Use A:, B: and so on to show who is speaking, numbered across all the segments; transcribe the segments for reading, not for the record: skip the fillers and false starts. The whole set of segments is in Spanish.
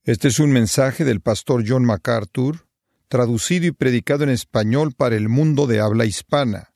A: Este es un mensaje del pastor John MacArthur, traducido y predicado en español para el mundo de habla hispana.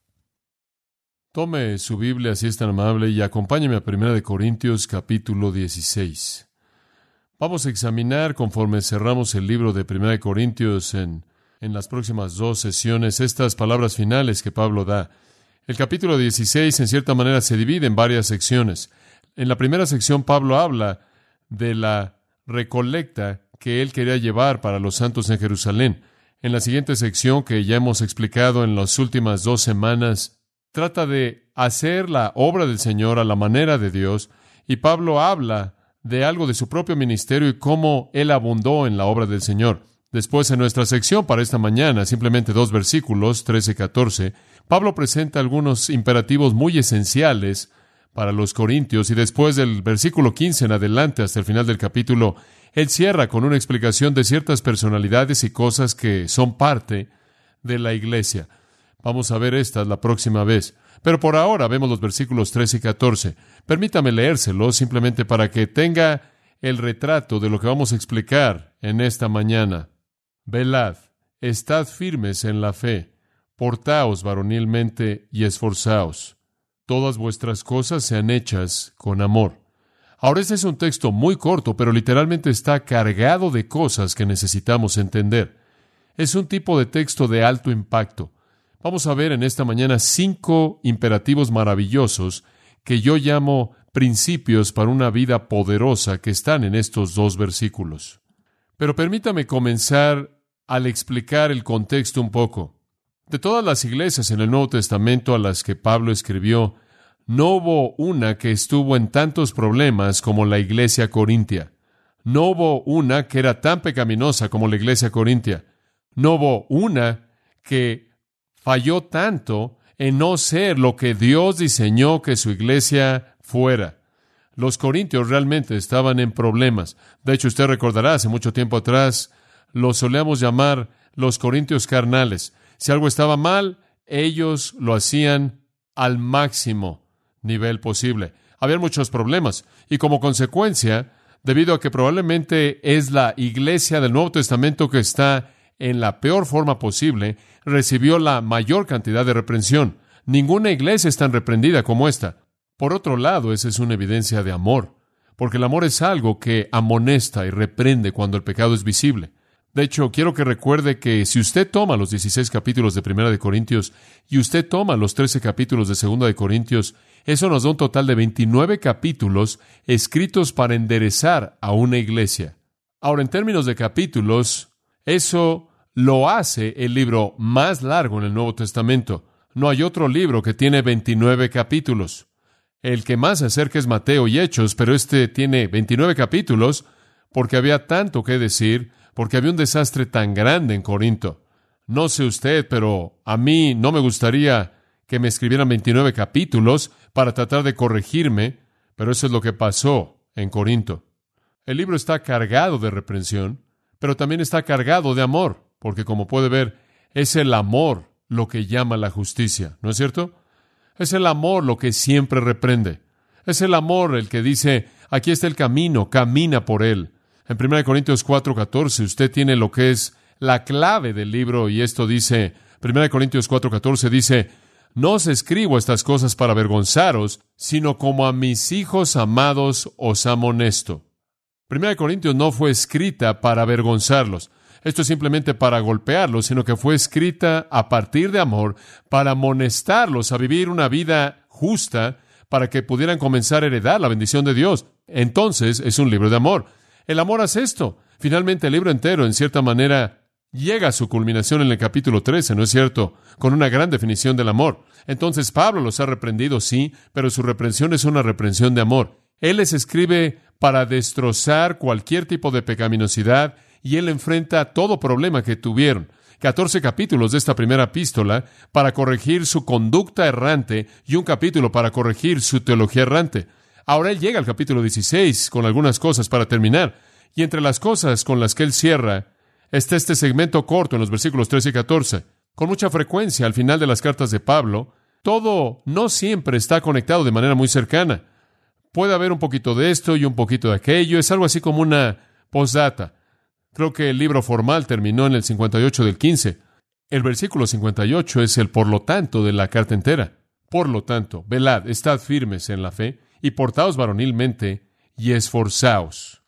B: Tome su Biblia, si es tan amable, y acompáñeme a 1 Corintios capítulo 16. Vamos a examinar, conforme cerramos el libro de 1 Corintios en las próximas 2 sesiones, estas palabras finales que Pablo da. El capítulo 16, en cierta manera, se divide en varias secciones. En la primera sección, Pablo habla de la recolecta que él quería llevar para los santos en Jerusalén. En la siguiente sección, que ya hemos explicado en las últimas 2 semanas, trata de hacer la obra del Señor a la manera de Dios, y Pablo habla de algo de su propio ministerio y cómo él abundó en la obra del Señor. Después, en nuestra sección para esta mañana, simplemente 2 versículos, 13 y 14, Pablo presenta algunos imperativos muy esenciales para los corintios, y después del versículo 15 en adelante hasta el final del capítulo, él cierra con una explicación de ciertas personalidades y cosas que son parte de la iglesia. Vamos a ver estas la próxima vez. Pero por ahora vemos los versículos 13 y 14. Permítame leérselos simplemente para que tenga el retrato de lo que vamos a explicar en esta mañana. Velad, estad firmes en la fe, portaos varonilmente y esforzaos. Todas vuestras cosas sean hechas con amor. Ahora, este es un texto muy corto, pero literalmente está cargado de cosas que necesitamos entender. Es un tipo de texto de alto impacto. Vamos a ver en esta mañana 5 imperativos maravillosos que yo llamo principios para una vida poderosa que están en estos 2 versículos. Pero permítame comenzar al explicar el contexto un poco. De todas las iglesias en el Nuevo Testamento a las que Pablo escribió, no hubo una que estuvo en tantos problemas como la iglesia corintia. No hubo una que era tan pecaminosa como la iglesia corintia. No hubo una que falló tanto en no ser lo que Dios diseñó que su iglesia fuera. Los corintios realmente estaban en problemas. De hecho, usted recordará, hace mucho tiempo atrás, los solíamos llamar los corintios carnales. Si algo estaba mal, ellos lo hacían al máximo nivel posible. Había muchos problemas, y como consecuencia, debido a que probablemente es la iglesia del Nuevo Testamento que está en la peor forma posible, recibió la mayor cantidad de reprensión. Ninguna iglesia es tan reprendida como esta. Por otro lado, esa es una evidencia de amor, porque el amor es algo que amonesta y reprende cuando el pecado es visible. De hecho, quiero que recuerde que si usted toma los 16 capítulos de 1 de Corintios y usted toma los 13 capítulos de 2 de Corintios, eso nos da un total de 29 capítulos escritos para enderezar a una iglesia. Ahora, en términos de capítulos, eso lo hace el libro más largo en el Nuevo Testamento. No hay otro libro que tiene 29 capítulos. El que más se acerca es Mateo y Hechos, pero este tiene 29 capítulos porque había tanto que decir, porque había un desastre tan grande en Corinto. No sé usted, pero a mí no me gustaría que me escribieran 29 capítulos para tratar de corregirme, pero eso es lo que pasó en Corinto. El libro está cargado de reprensión, pero también está cargado de amor, porque como puede ver, es el amor lo que llama la justicia, ¿no es cierto? Es el amor lo que siempre reprende. Es el amor el que dice, aquí está el camino, camina por él. En 1 Corintios 4:14 usted tiene lo que es la clave del libro, y esto dice, 1 Corintios 4:14 dice, no os escribo estas cosas para avergonzaros, sino como a mis hijos amados os amonesto. 1 Corintios no fue escrita para avergonzarlos. Esto es simplemente para golpearlos, sino que fue escrita a partir de amor para amonestarlos a vivir una vida justa para que pudieran comenzar a heredar la bendición de Dios. Entonces, es un libro de amor. El amor hace esto. Finalmente, el libro entero, en cierta manera, llega a su culminación en el capítulo 13, ¿no es cierto? Con una gran definición del amor. Entonces, Pablo los ha reprendido, sí, pero su reprensión es una reprensión de amor. Él les escribe para destrozar cualquier tipo de pecaminosidad, y él enfrenta todo problema que tuvieron. 14 capítulos de esta primera epístola para corregir su conducta errante y un capítulo para corregir su teología errante. Ahora él llega al capítulo 16 con algunas cosas para terminar. Y entre las cosas con las que él cierra está este segmento corto en los versículos 13 y 14. Con mucha frecuencia, al final de las cartas de Pablo, todo no siempre está conectado de manera muy cercana. Puede haber un poquito de esto y un poquito de aquello. Es algo así como una postdata. Creo que el libro formal terminó en el 58 del 15. El versículo 58 es el por lo tanto de la carta entera. Por lo tanto, velad, estad firmes en la fe, y portaos varonilmente, y esforzaos.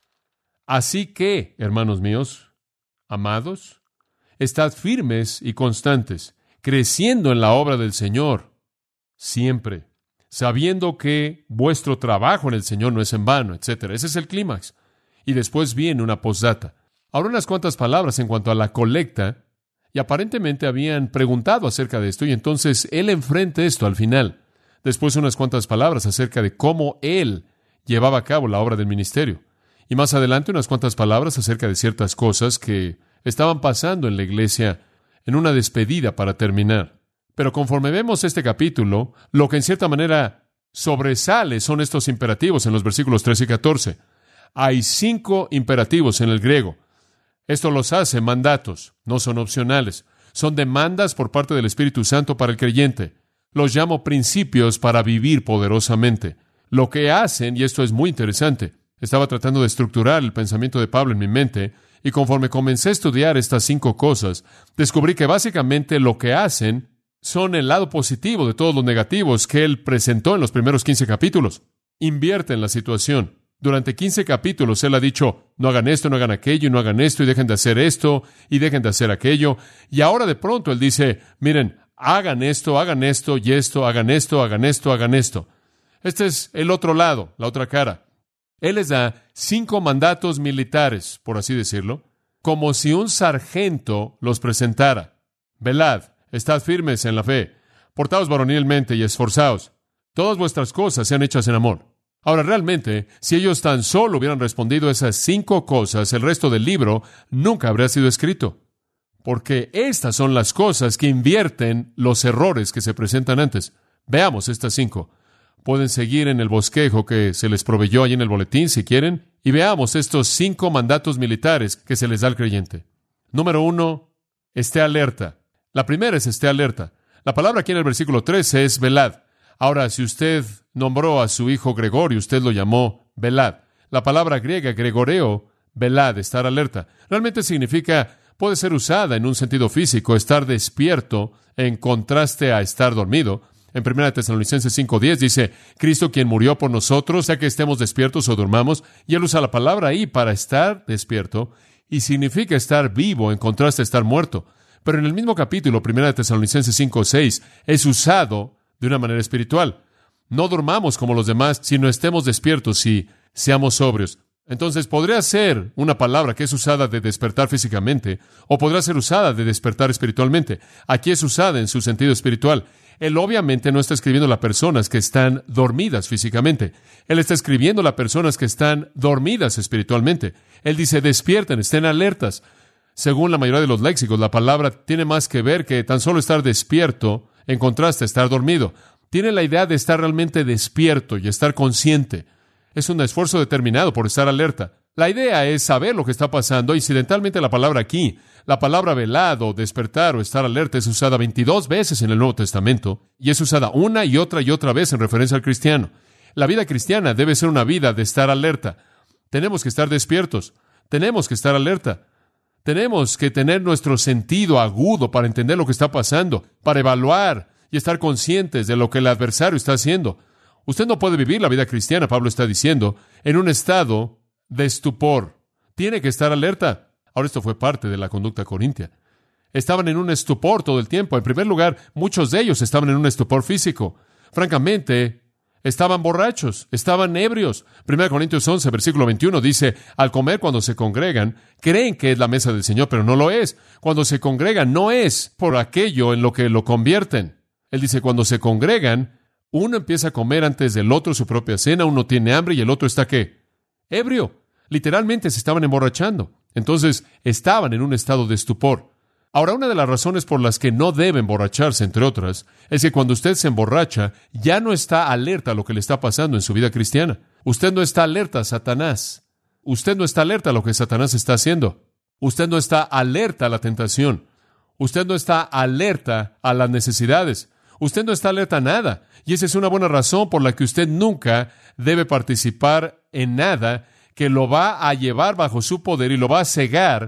B: Así que, hermanos míos, amados, estad firmes y constantes, creciendo en la obra del Señor, siempre, sabiendo que vuestro trabajo en el Señor no es en vano, etc. Ese es el clímax. Y después viene una postdata. Ahora unas cuantas palabras en cuanto a la colecta, y aparentemente habían preguntado acerca de esto, y entonces él enfrenta esto al final. Después unas cuantas palabras acerca de cómo él llevaba a cabo la obra del ministerio. Y más adelante unas cuantas palabras acerca de ciertas cosas que estaban pasando en la iglesia en una despedida para terminar. Pero conforme vemos este capítulo, lo que en cierta manera sobresale son estos imperativos en los versículos 13 y 14. Hay 5 imperativos en el griego. Esto los hace mandatos, no son opcionales. Son demandas por parte del Espíritu Santo para el creyente. Los llamo principios para vivir poderosamente. Lo que hacen, y esto es muy interesante, estaba tratando de estructurar el pensamiento de Pablo en mi mente, y conforme comencé a estudiar estas 5 cosas, descubrí que básicamente lo que hacen son el lado positivo de todos los negativos que él presentó en los primeros 15 capítulos. Invierten la situación. Durante 15 capítulos él ha dicho, no hagan esto, no hagan aquello, y no hagan esto, y dejen de hacer esto, y dejen de hacer aquello. Y ahora de pronto él dice, miren, hagan esto, y esto, hagan esto, hagan esto, hagan esto. Este es el otro lado, la otra cara. Él les da 5 mandatos militares, por así decirlo, como si un sargento los presentara. Velad, estad firmes en la fe, portaos varonilmente y esforzaos. Todas vuestras cosas sean hechas en amor. Ahora, realmente, si ellos tan solo hubieran respondido a esas 5 cosas, el resto del libro nunca habría sido escrito. Porque estas son las cosas que invierten los errores que se presentan antes. Veamos estas 5. Pueden seguir en el bosquejo que se les proveyó allí en el boletín, si quieren, y veamos estos 5 mandatos militares que se les da al creyente. Número 1, esté alerta. La primera es esté alerta. La palabra aquí en el versículo 13 es velad. Ahora, si usted nombró a su hijo Gregorio, usted lo llamó velad. La palabra griega, gregoreo, velad, estar alerta, realmente significa, puede ser usada en un sentido físico, estar despierto en contraste a estar dormido. En 1 Tesalonicenses 5:10 dice, Cristo quien murió por nosotros, sea que estemos despiertos o durmamos, y él usa la palabra ahí para estar despierto, y significa estar vivo en contraste a estar muerto. Pero en el mismo capítulo, 1 Tesalonicenses 5:6, es usado de una manera espiritual. No durmamos como los demás, sino estemos despiertos y seamos sobrios. Entonces, podría ser una palabra que es usada de despertar físicamente, o podrá ser usada de despertar espiritualmente. Aquí es usada en su sentido espiritual. Él obviamente no está escribiendo a personas que están dormidas físicamente. Él está escribiendo a personas que están dormidas espiritualmente. Él dice, despierten, estén alertas. Según la mayoría de los léxicos, la palabra tiene más que ver que tan solo estar despierto en contraste a estar dormido. Tiene la idea de estar realmente despierto y estar consciente. Es un esfuerzo determinado por estar alerta. La idea es saber lo que está pasando. Incidentalmente, la palabra aquí, la palabra velado, despertar o estar alerta, es usada 22 veces en el Nuevo Testamento y es usada una y otra vez en referencia al cristiano. La vida cristiana debe ser una vida de estar alerta. Tenemos que estar despiertos. Tenemos que estar alerta. Tenemos que tener nuestro sentido agudo para entender lo que está pasando, para evaluar y estar conscientes de lo que el adversario está haciendo. Usted no puede vivir la vida cristiana, Pablo está diciendo, en un estado de estupor. Tiene que estar alerta. Ahora, esto fue parte de la conducta corintia. Estaban en un estupor todo el tiempo. En primer lugar, muchos de ellos estaban en un estupor físico. Francamente, estaban borrachos, estaban ebrios. 1 Corintios 11, versículo 21 dice, al comer cuando se congregan, creen que es la mesa del Señor, pero no lo es. Cuando se congregan, no es por aquello en lo que lo convierten. Él dice, cuando se congregan, uno empieza a comer antes del otro su propia cena, uno tiene hambre y el otro está, ¿qué? Ebrio. Literalmente se estaban emborrachando. Entonces, estaban en un estado de estupor. Ahora, una de las razones por las que no debe emborracharse, entre otras, es que cuando usted se emborracha, ya no está alerta a lo que le está pasando en su vida cristiana. Usted no está alerta a Satanás. Usted no está alerta a lo que Satanás está haciendo. Usted no está alerta a la tentación. Usted no está alerta a las necesidades. Usted no está alerta a nada. Y esa es una buena razón por la que usted nunca debe participar en nada que lo va a llevar bajo su poder y lo va a cegar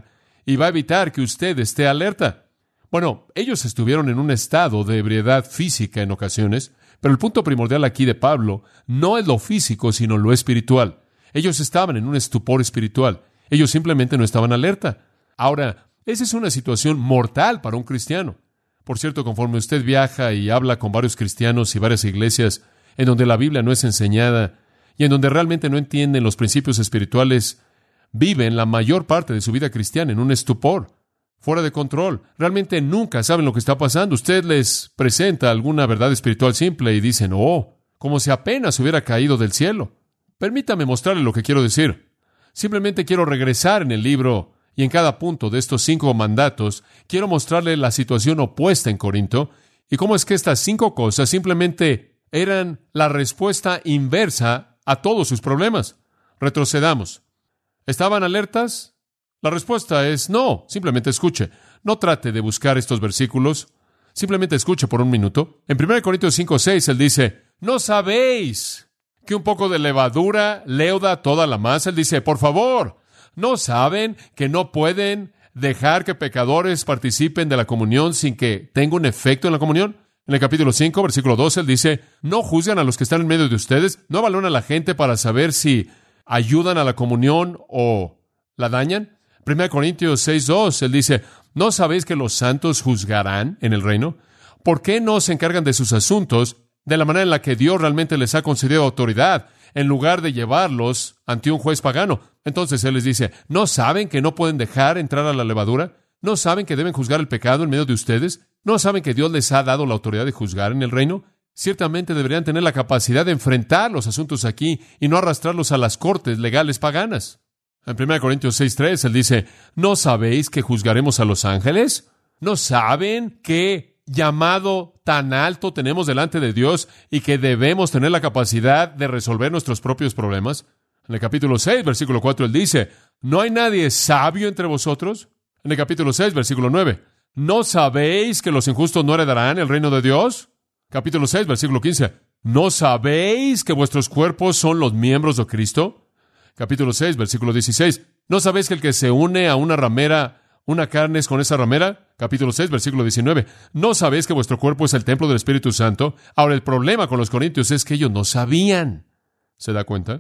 B: y va a evitar que usted esté alerta. Bueno, ellos estuvieron en un estado de ebriedad física en ocasiones, pero el punto primordial aquí de Pablo no es lo físico, sino lo espiritual. Ellos estaban en un estupor espiritual. Ellos simplemente no estaban alerta. Ahora, esa es una situación mortal para un cristiano. Por cierto, conforme usted viaja y habla con varios cristianos y varias iglesias en donde la Biblia no es enseñada y en donde realmente no entienden los principios espirituales, viven la mayor parte de su vida cristiana en un estupor, fuera de control. Realmente nunca saben lo que está pasando. Usted les presenta alguna verdad espiritual simple y dicen, oh, como si apenas hubiera caído del cielo. Permítame mostrarle lo que quiero decir. Simplemente quiero regresar en el libro y en cada punto de estos 5 mandatos, quiero mostrarle la situación opuesta en Corinto y cómo es que estas 5 cosas simplemente eran la respuesta inversa a todos sus problemas. Retrocedamos. ¿Estaban alertas? La respuesta es no. Simplemente escuche. No trate de buscar estos versículos. Simplemente escuche por un minuto. En 1 Corintios 5:6, él dice, ¿no sabéis que un poco de levadura leuda toda la masa? Él dice, por favor, ¿no saben que no pueden dejar que pecadores participen de la comunión sin que tenga un efecto en la comunión? En el capítulo 5, versículo 12, él dice, ¿no juzgan a los que están en medio de ustedes? ¿No evalúan a la gente para saber si ayudan a la comunión o la dañan? 1 Corintios 6:2, él dice, ¿no sabéis que los santos juzgarán en el reino? ¿Por qué no se encargan de sus asuntos de la manera en la que Dios realmente les ha concedido autoridad, en lugar de llevarlos ante un juez pagano? Entonces él les dice, ¿no saben que no pueden dejar entrar a la levadura? ¿No saben que deben juzgar el pecado en medio de ustedes? ¿No saben que Dios les ha dado la autoridad de juzgar en el reino? Ciertamente deberían tener la capacidad de enfrentar los asuntos aquí y no arrastrarlos a las cortes legales paganas. En 1 Corintios 6:3, él dice, ¿no sabéis que juzgaremos a los ángeles? ¿No saben qué llamado tan alto tenemos delante de Dios y que debemos tener la capacidad de resolver nuestros propios problemas? En el capítulo 6, versículo 4, él dice, ¿no hay nadie sabio entre vosotros? En el capítulo 6, versículo 9, ¿no sabéis que los injustos no heredarán el reino de Dios? Capítulo 6, versículo 15, ¿no sabéis que vuestros cuerpos son los miembros de Cristo? Capítulo 6, versículo 16, ¿no sabéis que el que se une a una ramera, una carne es con esa ramera? Capítulo 6, versículo 19, ¿no sabéis que vuestro cuerpo es el templo del Espíritu Santo? Ahora, el problema con los corintios es que ellos no sabían. ¿Se da cuenta?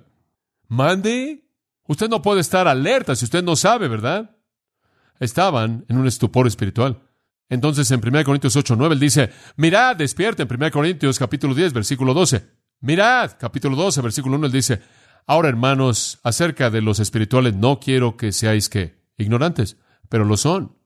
B: Mande. Usted no puede estar alerta si usted no sabe, ¿verdad? Estaban en un estupor espiritual. Entonces, en 1 Corintios 8:9, él dice, mirad, despierten. 1 Corintios capítulo 10, versículo 12. Mirad, capítulo 12, versículo 1, él dice, ahora, hermanos, acerca de los espirituales, no quiero que seáis, ¿qué? Ignorantes, pero lo son.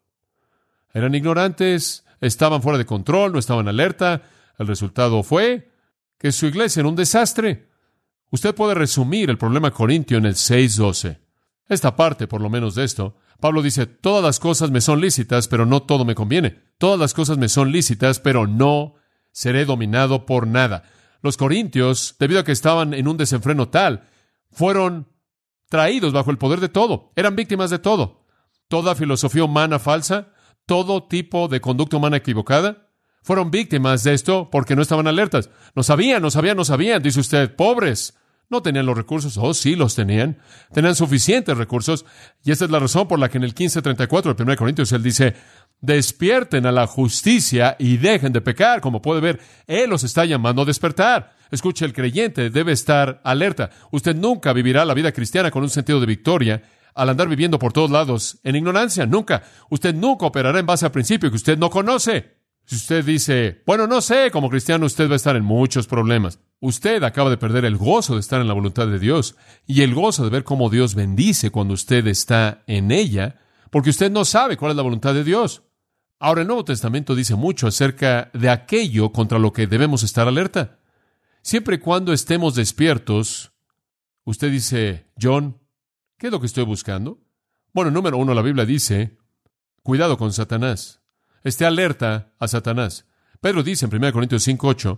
B: Eran ignorantes, estaban fuera de control, no estaban alerta. El resultado fue que su iglesia era un desastre. Usted puede resumir el problema corintio en el 6:12. Esta parte, por lo menos de esto, Pablo dice, todas las cosas me son lícitas, pero no todo me conviene. Todas las cosas me son lícitas, pero no seré dominado por nada. Los corintios, debido a que estaban en un desenfreno tal, fueron traídos bajo el poder de todo. Eran víctimas de todo. Toda filosofía humana falsa, todo tipo de conducta humana equivocada, fueron víctimas de esto porque no estaban alertas. No sabían. Dice usted, pobres. No tenían los recursos. Oh, sí, los tenían. Tenían suficientes recursos. Y esta es la razón por la que en el 15:34 de 1 Corintios él dice, despierten a la justicia y dejen de pecar. Como puede ver, Él los está llamando a despertar. Escuche, el creyente debe estar alerta. Usted nunca vivirá la vida cristiana con un sentido de victoria al andar viviendo por todos lados en ignorancia. Nunca. Usted nunca operará en base a principios que usted no conoce. Si usted dice, bueno, no sé, como cristiano usted va a estar en muchos problemas. Usted acaba de perder el gozo de estar en la voluntad de Dios y el gozo de ver cómo Dios bendice cuando usted está en ella, porque usted no sabe cuál es la voluntad de Dios. Ahora, el Nuevo Testamento dice mucho acerca de aquello contra lo que debemos estar alerta. Siempre y cuando estemos despiertos, usted dice, John, ¿qué es lo que estoy buscando? Bueno, número 1, la Biblia dice, cuidado con Satanás. Esté alerta a Satanás. Pedro dice en 1 Corintios 5:8,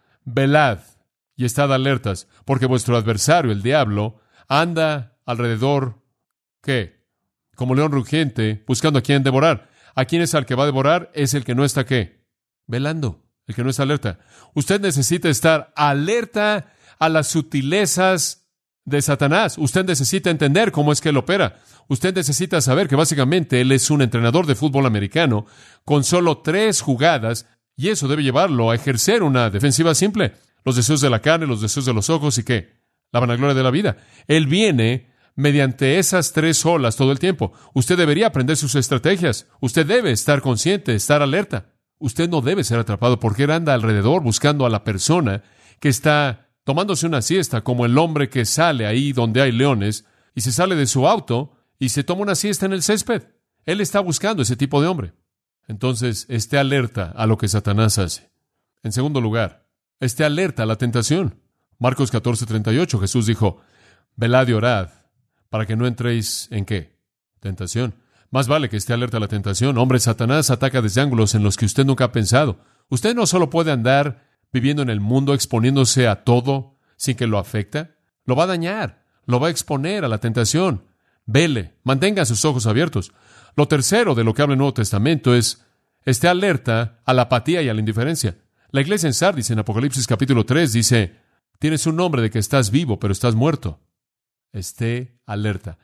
B: velad y estad alertas, porque vuestro adversario, el diablo, anda alrededor, ¿qué? Como león rugiente, buscando a quién devorar. ¿A quién es al que va a devorar? Es el que no está, ¿qué? Velando, el que no está alerta. Usted necesita estar alerta a las sutilezas de Satanás. Usted necesita entender cómo es que él opera. Usted necesita saber que básicamente él es un entrenador de fútbol americano con solo 3 jugadas, y eso debe llevarlo a ejercer una defensiva simple. Los deseos de la carne, los deseos de los ojos y ¿qué? La vanagloria de la vida. Él viene mediante esas 3 olas todo el tiempo. Usted debería aprender sus estrategias. Usted debe estar consciente, estar alerta. Usted no debe ser atrapado porque él anda alrededor buscando a la persona que está tomándose una siesta, como el hombre que sale ahí donde hay leones y se sale de su auto y se toma una siesta en el césped. Él está buscando ese tipo de hombre. Entonces, esté alerta a lo que Satanás hace. En segundo lugar, esté alerta a la tentación. Marcos 14:38, Jesús dijo, velad y orad, para que no entréis ¿en qué? Tentación. Más vale que esté alerta a la tentación. Hombre, Satanás ataca desde ángulos en los que usted nunca ha pensado. Usted no solo puede andar viviendo en el mundo exponiéndose a todo sin que lo afecte. Lo va a dañar, lo va a exponer a la tentación. Vele, mantenga sus ojos abiertos. Lo tercero de lo que habla el Nuevo Testamento es, esté alerta a la apatía y a la indiferencia. La iglesia en Sardis, en Apocalipsis capítulo 3, dice, tienes un nombre de que estás vivo, pero estás muerto. Esté alerta.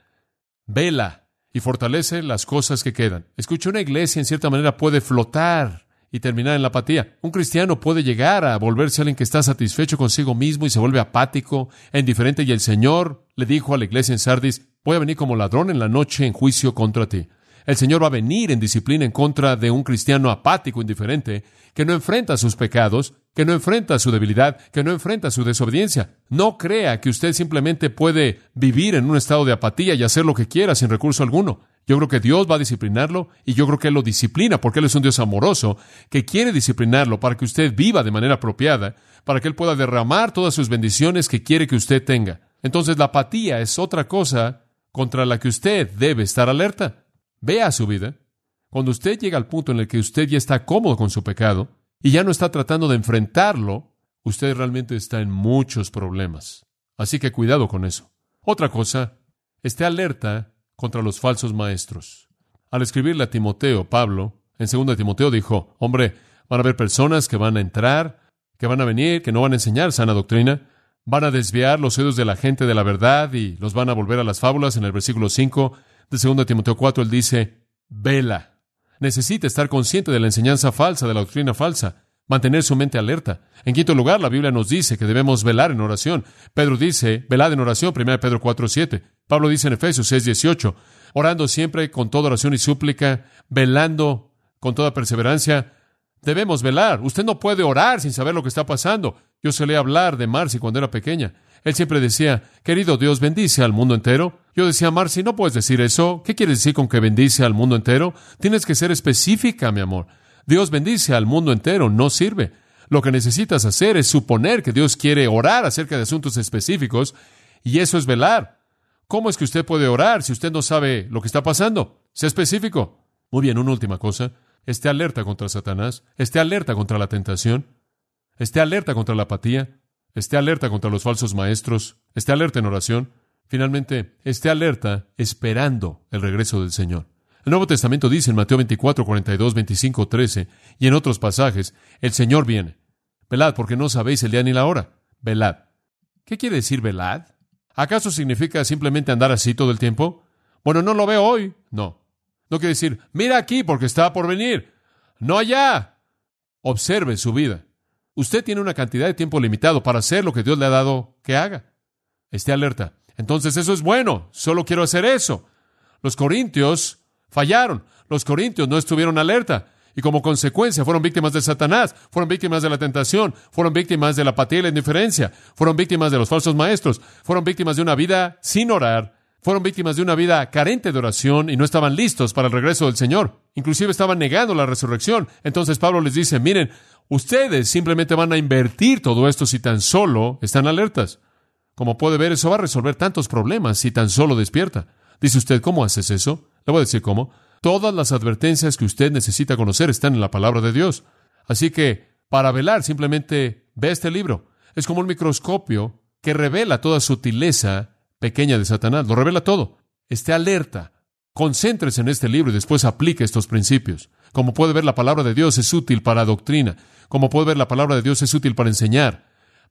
B: Vela y fortalece las cosas que quedan. Escuche, una iglesia en cierta manera puede flotar y terminar en la apatía. Un cristiano puede llegar a volverse alguien que está satisfecho consigo mismo y se vuelve apático e indiferente, y el Señor le dijo a la iglesia en Sardis, voy a venir como ladrón en la noche en juicio contra ti. El Señor va a venir en disciplina en contra de un cristiano apático, indiferente, que no enfrenta sus pecados, que no enfrenta su debilidad, que no enfrenta su desobediencia. No crea que usted simplemente puede vivir en un estado de apatía y hacer lo que quiera sin recurso alguno. Yo creo que Dios va a disciplinarlo, y yo creo que Él lo disciplina porque Él es un Dios amoroso que quiere disciplinarlo para que usted viva de manera apropiada, para que Él pueda derramar todas sus bendiciones que quiere que usted tenga. Entonces la apatía es otra cosa contra la que usted debe estar alerta. Vea su vida. Cuando usted llega al punto en el que usted ya está cómodo con su pecado y ya no está tratando de enfrentarlo, usted realmente está en muchos problemas. Así que cuidado con eso. Otra cosa, esté alerta contra los falsos maestros. Al escribirle a Timoteo, Pablo, en 2 Timoteo dijo, hombre, van a haber personas que van a entrar, que van a venir, que no van a enseñar sana doctrina, van a desviar los oídos de la gente de la verdad y los van a volver a las fábulas. En el versículo 5 de 2 Timoteo 4, él dice, vela. Necesita estar consciente de la enseñanza falsa, de la doctrina falsa, mantener su mente alerta. En quinto lugar, la Biblia nos dice que debemos velar en oración. Pedro dice, velad en oración, 1 Pedro 4:7. Pablo dice en Efesios 6:18, orando siempre con toda oración y súplica, velando con toda perseverancia. Debemos velar. Usted no puede orar sin saber lo que está pasando. Yo solía hablar de Marcy cuando era pequeña. Él siempre decía, querido Dios, bendice al mundo entero. Yo decía, Marcy, no puedes decir eso. ¿Qué quieres decir con que bendice al mundo entero? Tienes que ser específica, mi amor. Dios bendice al mundo entero, no sirve. Lo que necesitas hacer es suponer que Dios quiere orar acerca de asuntos específicos, y eso es velar. ¿Cómo es que usted puede orar si usted no sabe lo que está pasando? Sea específico. Muy bien, una última cosa. Esté alerta contra Satanás. Esté alerta contra la tentación. Esté alerta contra la apatía. Esté alerta contra los falsos maestros. Esté alerta en oración. Finalmente, esté alerta esperando el regreso del Señor. El Nuevo Testamento dice en Mateo 24, 42, 25, 13 y en otros pasajes, el Señor viene. Velad, porque no sabéis el día ni la hora. Velad. ¿Qué quiere decir velad? ¿Acaso significa simplemente andar así todo el tiempo? Bueno, no lo veo hoy. No. No quiere decir, mira aquí porque está por venir. No allá. Observe su vida. Usted tiene una cantidad de tiempo limitado para hacer lo que Dios le ha dado que haga. Esté alerta. Entonces eso es bueno. Solo quiero hacer eso. Los corintios fallaron. Los corintios no estuvieron alerta. Y como consecuencia fueron víctimas de Satanás, fueron víctimas de la tentación, fueron víctimas de la apatía y la indiferencia, fueron víctimas de los falsos maestros, fueron víctimas de una vida sin orar, fueron víctimas de una vida carente de oración y no estaban listos para el regreso del Señor. Inclusive estaban negando la resurrección. Entonces Pablo les dice, miren, ustedes simplemente van a invertir todo esto si tan solo están alertas. Como puede ver, eso va a resolver tantos problemas si tan solo despierta. Dice usted, ¿cómo haces eso? Le voy a decir cómo. Todas las advertencias que usted necesita conocer están en la palabra de Dios. Así que, para velar, simplemente ve este libro. Es como un microscopio que revela toda sutileza pequeña de Satanás. Lo revela todo. Esté alerta. Concéntrese en este libro y después aplique estos principios. Como puede ver, la palabra de Dios es útil para doctrina. Como puede ver, la palabra de Dios es útil para enseñar,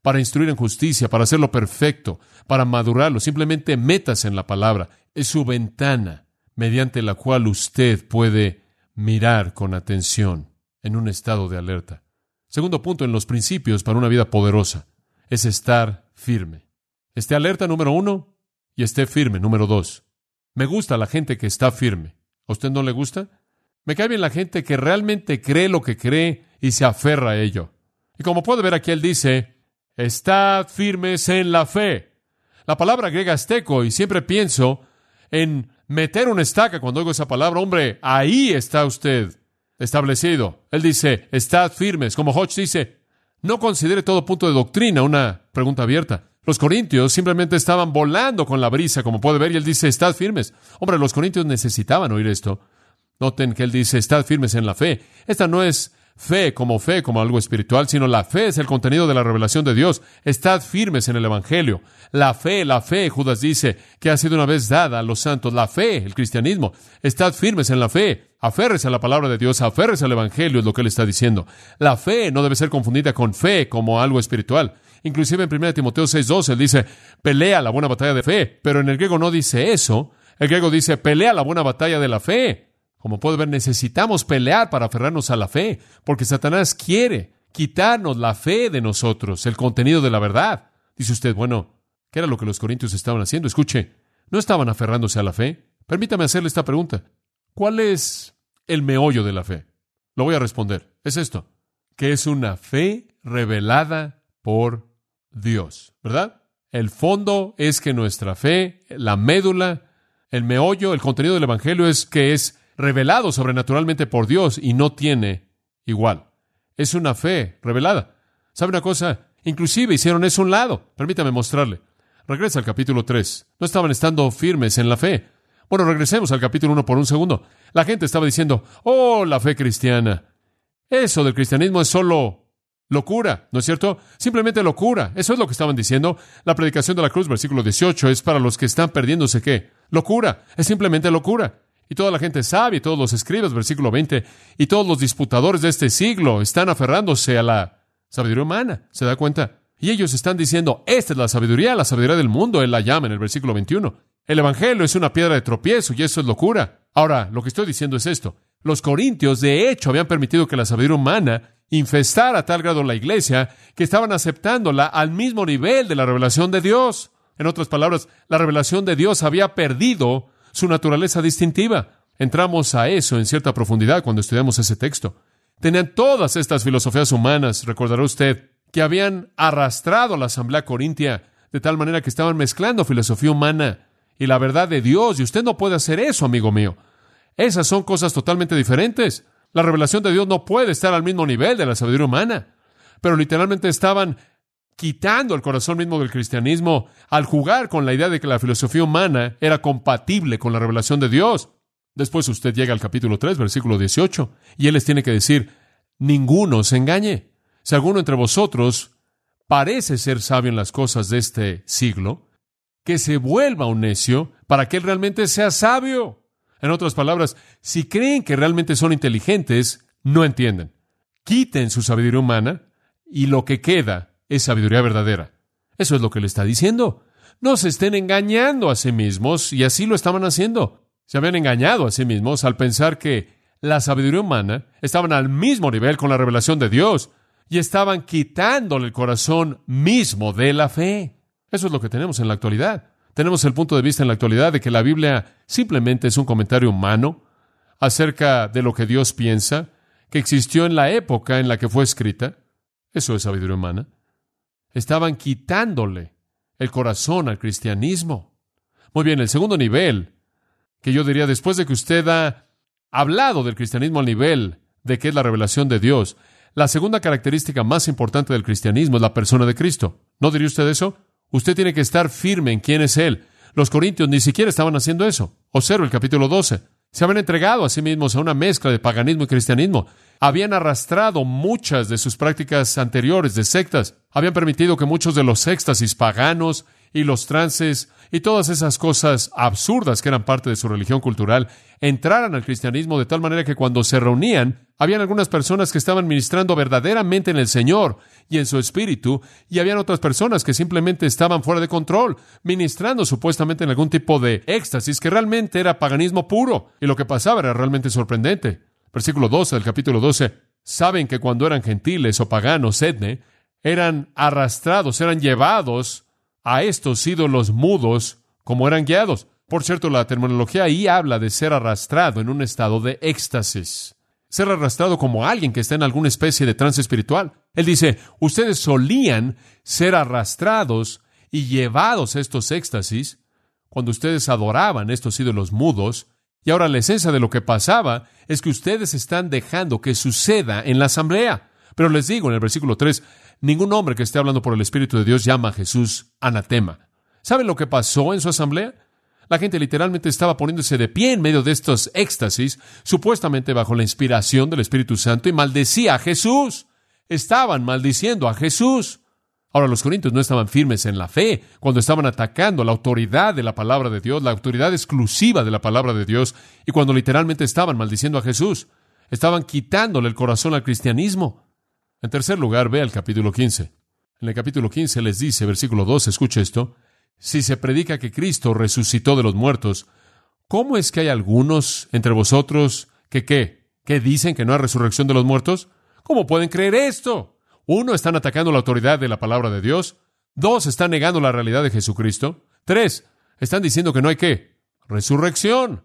B: para instruir en justicia, para hacerlo perfecto, para madurarlo. Simplemente métase en la palabra. Es su ventana mediante la cual usted puede mirar con atención en un estado de alerta. Segundo punto en los principios para una vida poderosa es estar firme. Esté alerta, número 1, y esté firme, número 2. Me gusta la gente que está firme. ¿A usted no le gusta? Me cae bien la gente que realmente cree lo que cree y se aferra a ello. Y como puede ver aquí, él dice, estad firmes en la fe. La palabra griega esteco, y siempre pienso en meter una estaca cuando oigo esa palabra. Hombre, ahí está usted establecido. Él dice, estad firmes. Como Hodge dice, no considere todo punto de doctrina una pregunta abierta. Los corintios simplemente estaban volando con la brisa, como puede ver, y él dice, estad firmes. Hombre, los corintios necesitaban oír esto. Noten que él dice, estad firmes en la fe. Esta no es fe como algo espiritual, sino la fe es el contenido de la revelación de Dios. Estad firmes en el Evangelio. La fe, Judas dice, que ha sido una vez dada a los santos. La fe, el cristianismo. Estad firmes en la fe. Aférrese a la palabra de Dios, aférrese al Evangelio, es lo que él está diciendo. La fe no debe ser confundida con fe como algo espiritual. Inclusive en 1 Timoteo 6:12 él dice, pelea la buena batalla de fe. Pero en el griego no dice eso. El griego dice, pelea la buena batalla de la fe. Como puede ver, necesitamos pelear para aferrarnos a la fe, porque Satanás quiere quitarnos la fe de nosotros, el contenido de la verdad. Dice usted, bueno, ¿qué era lo que los corintios estaban haciendo? Escuche, ¿no estaban aferrándose a la fe? Permítame hacerle esta pregunta. ¿Cuál es el meollo de la fe? Lo voy a responder. Es esto, que es una fe revelada por Dios, ¿verdad? El fondo es que nuestra fe, la médula, el meollo, el contenido del Evangelio es que es revelado sobrenaturalmente por Dios y no tiene igual. Es una fe revelada. ¿Sabe una cosa? Inclusive hicieron eso a un lado. Permítame mostrarle. Regresa al capítulo 3. No estaban estando firmes en la fe. Bueno, regresemos al capítulo 1 por un segundo. La gente estaba diciendo, oh, la fe cristiana. Eso del cristianismo es solo locura, ¿no es cierto? Simplemente locura. Eso es lo que estaban diciendo. La predicación de la cruz, versículo 18, es para los que están perdiéndose, ¿qué? Locura. Es simplemente locura. Y toda la gente sabe, y todos los escribas, versículo 20, y todos los disputadores de este siglo están aferrándose a la sabiduría humana. ¿Se da cuenta? Y ellos están diciendo, esta es la sabiduría del mundo. Él la llama en el versículo 21. El Evangelio es una piedra de tropiezo y eso es locura. Ahora, lo que estoy diciendo es esto. Los corintios, de hecho, habían permitido que la sabiduría humana infestara a tal grado la iglesia que estaban aceptándola al mismo nivel de la revelación de Dios. En otras palabras, la revelación de Dios había perdido su naturaleza distintiva. Entramos a eso en cierta profundidad cuando estudiamos ese texto. Tenían todas estas filosofías humanas, recordará usted, que habían arrastrado a la asamblea corintia de tal manera que estaban mezclando filosofía humana y la verdad de Dios. Y usted no puede hacer eso, amigo mío. Esas son cosas totalmente diferentes. La revelación de Dios no puede estar al mismo nivel de la sabiduría humana. Pero literalmente estaban quitando el corazón mismo del cristianismo al jugar con la idea de que la filosofía humana era compatible con la revelación de Dios. Después usted llega al capítulo 3, versículo 18, y él les tiene que decir, ninguno se engañe. Si alguno entre vosotros parece ser sabio en las cosas de este siglo, que se vuelva un necio para que él realmente sea sabio. En otras palabras, si creen que realmente son inteligentes, no entienden. Quiten su sabiduría humana y lo que queda es sabiduría verdadera. Eso es lo que le está diciendo. No se estén engañando a sí mismos, y así lo estaban haciendo. Se habían engañado a sí mismos al pensar que la sabiduría humana estaban al mismo nivel con la revelación de Dios y estaban quitándole el corazón mismo de la fe. Eso es lo que tenemos en la actualidad. Tenemos el punto de vista en la actualidad de que la Biblia simplemente es un comentario humano acerca de lo que Dios piensa, que existió en la época en la que fue escrita. Eso es sabiduría humana. Estaban quitándole el corazón al cristianismo. Muy bien, el segundo nivel, que yo diría después de que usted ha hablado del cristianismo al nivel de que es la revelación de Dios, la segunda característica más importante del cristianismo es la persona de Cristo. ¿No diría usted eso? Usted tiene que estar firme en quién es Él. Los corintios ni siquiera estaban haciendo eso. Observe el capítulo 12. Se habían entregado a sí mismos a una mezcla de paganismo y cristianismo. Habían arrastrado muchas de sus prácticas anteriores de sectas. Habían permitido que muchos de los éxtasis paganos y los trances y todas esas cosas absurdas que eran parte de su religión cultural entraran al cristianismo de tal manera que cuando se reunían, habían algunas personas que estaban ministrando verdaderamente en el Señor y en su espíritu, y habían otras personas que simplemente estaban fuera de control, ministrando supuestamente en algún tipo de éxtasis que realmente era paganismo puro, y lo que pasaba era realmente sorprendente. Versículo 12 del capítulo 12. Saben que cuando eran gentiles o paganos, etne, eran arrastrados, eran llevados a estos ídolos mudos como eran guiados. Por cierto, la terminología ahí habla de ser arrastrado en un estado de éxtasis. Ser arrastrado como alguien que está en alguna especie de trance espiritual. Él dice, ustedes solían ser arrastrados y llevados a estos éxtasis cuando ustedes adoraban estos ídolos mudos, y ahora la esencia de lo que pasaba es que ustedes están dejando que suceda en la asamblea. Pero les digo en el versículo 3, ningún hombre que esté hablando por el Espíritu de Dios llama a Jesús anatema. ¿Saben lo que pasó en su asamblea? La gente literalmente estaba poniéndose de pie en medio de estos éxtasis, supuestamente bajo la inspiración del Espíritu Santo, y maldecía a Jesús. Estaban maldiciendo a Jesús. Ahora, los corintios no estaban firmes en la fe cuando estaban atacando la autoridad de la palabra de Dios, la autoridad exclusiva de la palabra de Dios, y cuando literalmente estaban maldiciendo a Jesús. Estaban quitándole el corazón al cristianismo. En tercer lugar, ve al capítulo 15. En el capítulo 15 les dice, versículo 2, escuche esto, si se predica que Cristo resucitó de los muertos, ¿cómo es que hay algunos entre vosotros que dicen que no hay resurrección de los muertos? ¿Cómo pueden creer esto? 1, están atacando la autoridad de la palabra de Dios. 2, están negando la realidad de Jesucristo. 3, están diciendo que no hay ¿qué? Resurrección.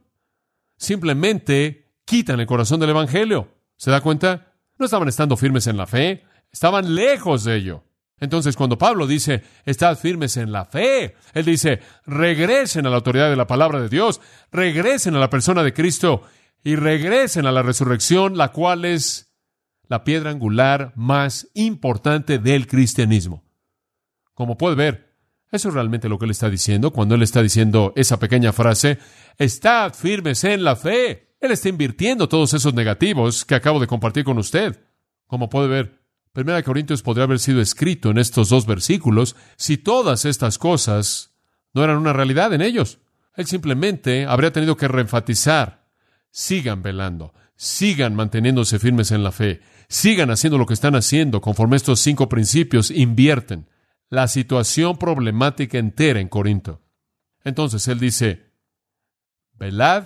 B: Simplemente quitan el corazón del evangelio. ¿Se da cuenta? No estaban estando firmes en la fe, estaban lejos de ello. Entonces, cuando Pablo dice, estad firmes en la fe, él dice, regresen a la autoridad de la palabra de Dios, regresen a la persona de Cristo y regresen a la resurrección, la cual es la piedra angular más importante del cristianismo. Como puede ver, eso es realmente lo que él está diciendo cuando él está diciendo esa pequeña frase, estad firmes en la fe. Él está invirtiendo todos esos negativos que acabo de compartir con usted. Como puede ver, 1 Corintios podría haber sido escrito en estos 2 versículos si todas estas cosas no eran una realidad en ellos. Él simplemente habría tenido que reenfatizar, sigan velando, sigan manteniéndose firmes en la fe, sigan haciendo lo que están haciendo conforme a estos 5 principios, invierten la situación problemática entera en Corinto. Entonces él dice, velad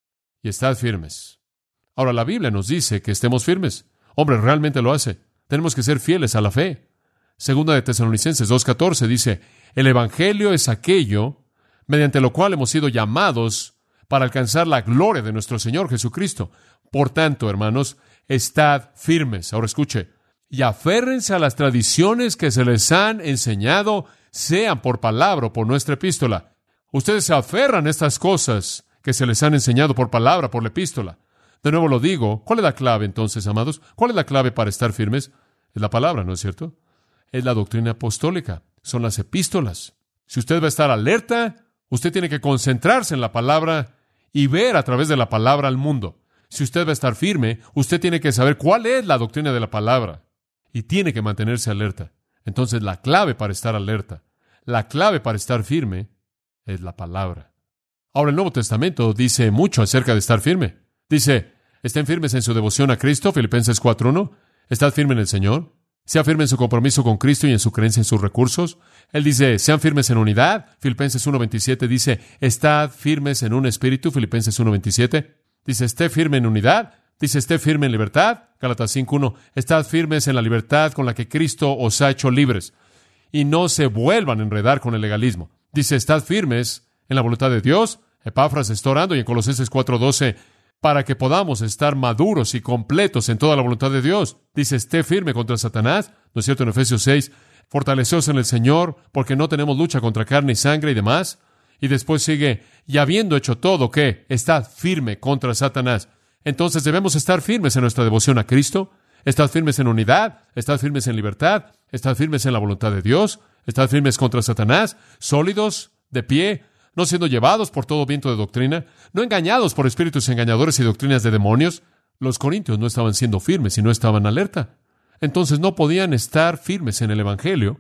B: y estad firmes. Ahora la Biblia nos dice que estemos firmes. Hombre, realmente lo hace. Tenemos que ser fieles a la fe. Segunda de Tesalonicenses 2:14 dice, el evangelio es aquello mediante lo cual hemos sido llamados para alcanzar la gloria de nuestro Señor Jesucristo. Por tanto, hermanos, estad firmes. Ahora escuche, y aférrense a las tradiciones que se les han enseñado, sean por palabra o por nuestra epístola. Ustedes se aferran a estas cosas que se les han enseñado por palabra, por la epístola. De nuevo lo digo, ¿cuál es la clave entonces, amados? ¿Cuál es la clave para estar firmes? Es la palabra, ¿no es cierto? Es la doctrina apostólica, son las epístolas. Si usted va a estar alerta, usted tiene que concentrarse en la palabra y ver a través de la palabra al mundo. Si usted va a estar firme, usted tiene que saber cuál es la doctrina de la palabra y tiene que mantenerse alerta. Entonces, la clave para estar alerta, la clave para estar firme es la palabra. Ahora, el Nuevo Testamento dice mucho acerca de estar firme. Dice, estén firmes en su devoción a Cristo, Filipenses 4:1. Estad firme en el Señor. Sea firme en su compromiso con Cristo y en su creencia en sus recursos. Él dice, sean firmes en unidad. Filipenses 1:27 dice, estad firmes en un espíritu. Filipenses 1:27. Dice, esté firme en unidad. Dice, esté firme en libertad. Gálatas 5:1. Estad firmes en la libertad con la que Cristo os ha hecho libres. Y no se vuelvan a enredar con el legalismo. Dice, estad firmes en la voluntad de Dios. Epáfras está orando y en Colosenses 4:12, para que podamos estar maduros y completos en toda la voluntad de Dios. Dice, esté firme contra Satanás. ¿No es cierto? En Efesios 6, fortaleceos en el Señor, porque no tenemos lucha contra carne y sangre y demás. Y después sigue, y habiendo hecho todo, ¿qué? Estad firme contra Satanás. Entonces debemos estar firmes en nuestra devoción a Cristo. Estad firmes en unidad. Estad firmes en libertad. Estad firmes en la voluntad de Dios. Estad firmes contra Satanás. Sólidos, de pie, no siendo llevados por todo viento de doctrina, no engañados por espíritus engañadores y doctrinas de demonios. Los corintios no estaban siendo firmes y no estaban alerta. Entonces no podían estar firmes en el Evangelio,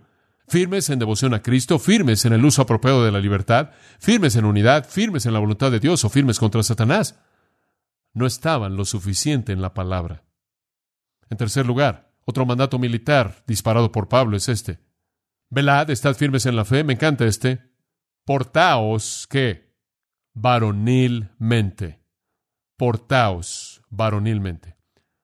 B: firmes en devoción a Cristo, firmes en el uso apropiado de la libertad, firmes en unidad, firmes en la voluntad de Dios o firmes contra Satanás. No estaban lo suficiente en la palabra. En tercer lugar, otro mandato militar disparado por Pablo es este. Velad, estad firmes en la fe. Me encanta este. Portaos, ¿qué? Varonilmente. Portaos varonilmente.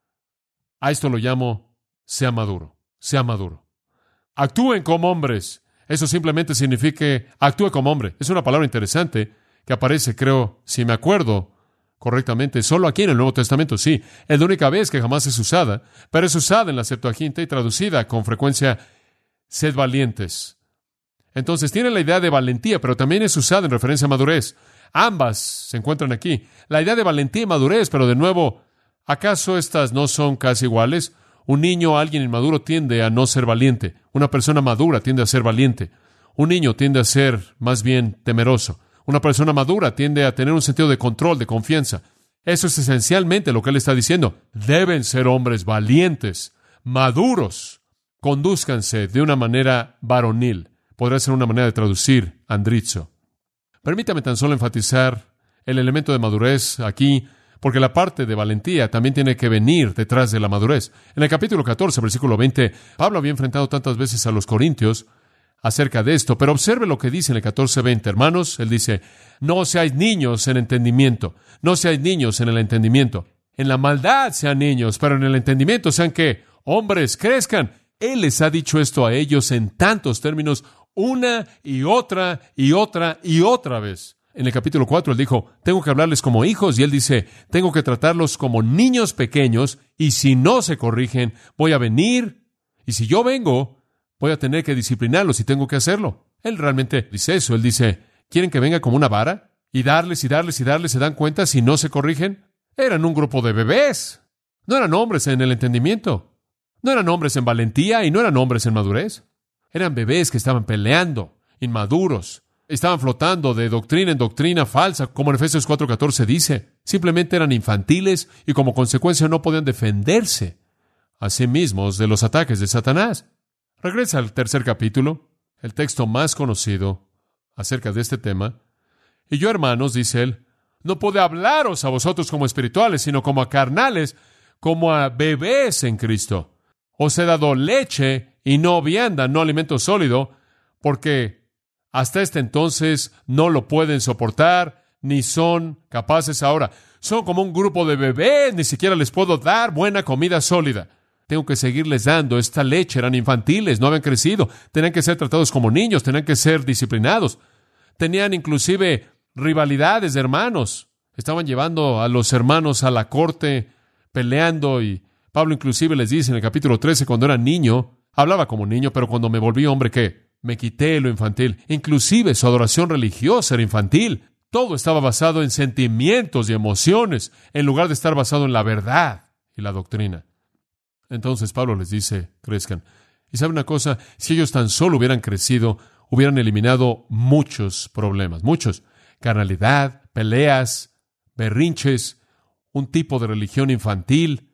B: A esto lo llamo, sea maduro, sea maduro. Actúen como hombres. Eso simplemente significa actúe como hombre. Es una palabra interesante que aparece, creo, si me acuerdo correctamente, solo aquí en el Nuevo Testamento, sí. Es la única vez que jamás es usada, pero es usada en la Septuaginta y traducida con frecuencia, sed valientes. Entonces tiene la idea de valentía, pero también es usada en referencia a madurez. Ambas se encuentran aquí. La idea de valentía y madurez, pero de nuevo, ¿acaso estas no son casi iguales? Un niño o alguien inmaduro tiende a no ser valiente. Una persona madura tiende a ser valiente. Un niño tiende a ser más bien temeroso. Una persona madura tiende a tener un sentido de control, de confianza. Eso es esencialmente lo que él está diciendo. Deben ser hombres valientes, maduros. Condúzcanse de una manera varonil. Podría ser una manera de traducir andrizo. Permítame tan solo enfatizar el elemento de madurez aquí, porque la parte de valentía también tiene que venir detrás de la madurez. En el capítulo 14, versículo 20, Pablo había enfrentado tantas veces a los corintios acerca de esto, pero observe lo que dice en el 14:20. Hermanos, él dice, no seáis niños en entendimiento, no seáis niños en el entendimiento. En la maldad sean niños, pero en el entendimiento sean ¿qué? Hombres, crezcan. Él les ha dicho esto a ellos en tantos términos, una y otra y otra y otra vez. En el capítulo 4, él dijo, tengo que hablarles como hijos, y él dice, tengo que tratarlos como niños pequeños, y si no se corrigen, voy a venir, y si yo vengo, voy a tener que disciplinarlos y tengo que hacerlo. Él realmente dice eso. Él dice, ¿quieren que venga como una vara? Y darles y darles y darles, ¿se dan cuenta si no se corrigen? Eran un grupo de bebés. No eran hombres en el entendimiento. No eran hombres en valentía y no eran hombres en madurez. Eran bebés que estaban peleando, inmaduros. Estaban flotando de doctrina en doctrina falsa, como en Efesios 4:14 dice. Simplemente eran infantiles y como consecuencia no podían defenderse a sí mismos de los ataques de Satanás. Regresa al tercer capítulo, el texto más conocido acerca de este tema. Y yo, hermanos, dice él, no puedo hablaros a vosotros como espirituales, sino como a carnales, como a bebés en Cristo. Os he dado leche y no vianda, no alimento sólido, porque hasta este entonces no lo pueden soportar, ni son capaces ahora. Son como un grupo de bebés, ni siquiera les puedo dar buena comida sólida. Tengo que seguirles dando esta leche. Eran infantiles, no habían crecido. Tenían que ser tratados como niños, tenían que ser disciplinados. Tenían inclusive rivalidades de hermanos. Estaban llevando a los hermanos a la corte, peleando, y Pablo inclusive les dice en el capítulo 13, cuando era niño, hablaba como niño, pero cuando me volví hombre, ¿qué? Me quité lo infantil. Inclusive su adoración religiosa era infantil. Todo estaba basado en sentimientos y emociones, en lugar de estar basado en la verdad y la doctrina. Entonces Pablo les dice, crezcan. Y sabe una cosa, si ellos tan solo hubieran crecido, hubieran eliminado muchos problemas, muchos. Carnalidad, peleas, berrinches, un tipo de religión infantil.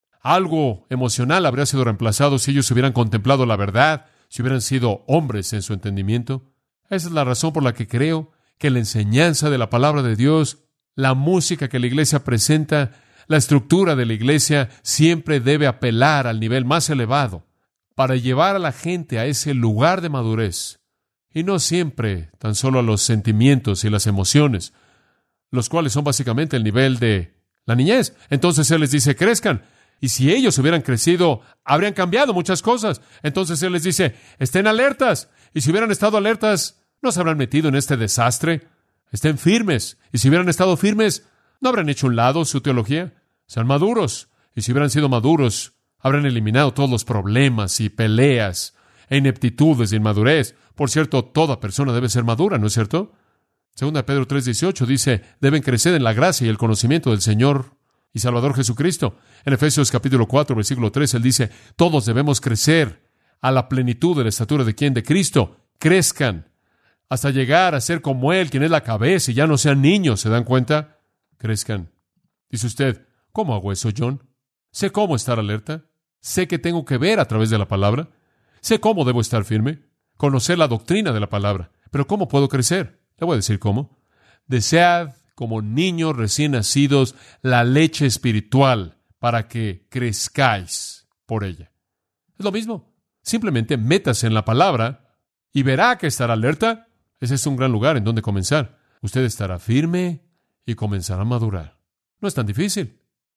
B: Algo emocional habría sido reemplazado si ellos hubieran contemplado la verdad, si hubieran sido hombres en su entendimiento. Esa es la razón por la que creo que la enseñanza de la palabra de Dios, la música que la iglesia presenta, la estructura de la iglesia siempre debe apelar al nivel más elevado para llevar a la gente a ese lugar de madurez y no siempre tan solo a los sentimientos y las emociones, los cuales son básicamente el nivel de la niñez. Entonces Él les dice, crezcan. Y si ellos hubieran crecido, habrían cambiado muchas cosas. Entonces Él les dice, estén alertas. Y si hubieran estado alertas, no se habrán metido en este desastre. Estén firmes. Y si hubieran estado firmes, no habrán hecho a un lado su teología. Sean maduros. Y si hubieran sido maduros, habrán eliminado todos los problemas y peleas e ineptitudes de inmadurez. Por cierto, toda persona debe ser madura, ¿no es cierto? Segunda Pedro 3:18 dice, deben crecer en la gracia y el conocimiento del Señor y Salvador Jesucristo. En Efesios capítulo 4, versículo 3, él dice, todos debemos crecer a la plenitud de la estatura de ¿quién? De Cristo. Crezcan hasta llegar a ser como Él, quien es la cabeza, y ya no sean niños, ¿se dan cuenta? Crezcan. Dice usted, ¿cómo hago eso, John? Sé cómo estar alerta. Sé que tengo que ver a través de la palabra. Sé cómo debo estar firme. conocer la doctrina de la palabra. Pero ¿cómo puedo crecer? Le voy a decir cómo. Desead como niños recién nacidos la leche espiritual para que crezcáis por ella. Es lo mismo. Simplemente métase en la palabra y verá que estará alerta. Ese es un gran lugar en donde comenzar. Usted estará firme y comenzará a madurar. No es tan difícil.